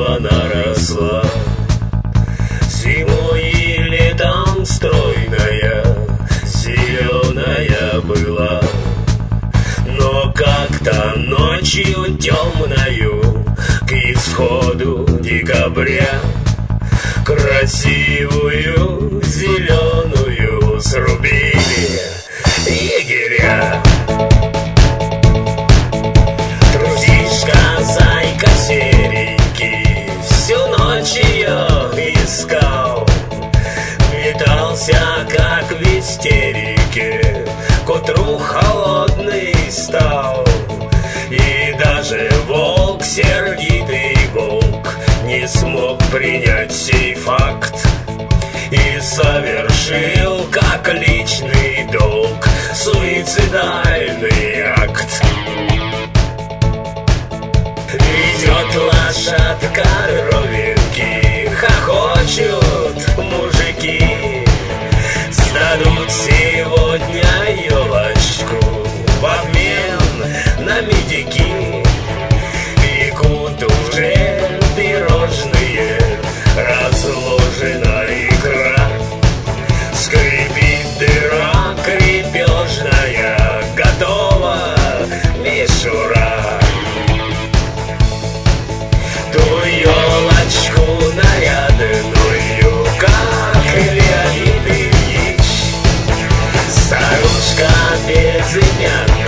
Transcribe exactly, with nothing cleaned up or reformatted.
она росла. Зимой и летом стройная, зеленая была. Но как-то ночью темною, к исходу декабря, красивую зеленую срубили егеря. Трусишка, зайка серенький, всю ночь ее искал. Метался, как в истерике, к утру холодный стал. И даже волк, сердитый волк, не смог принять сей факт и совершил, как личный долг, суицидальный акт. Идет лошадка ровенький, хохочут мужики. Сдадут сегодня елочку в обмен на медики. Пекут уже пирожные, разложена икра. Скрипит дыра крепежная, готова мишура. Ту елочку нарядную, как Леонид Ильич, старушка безымянная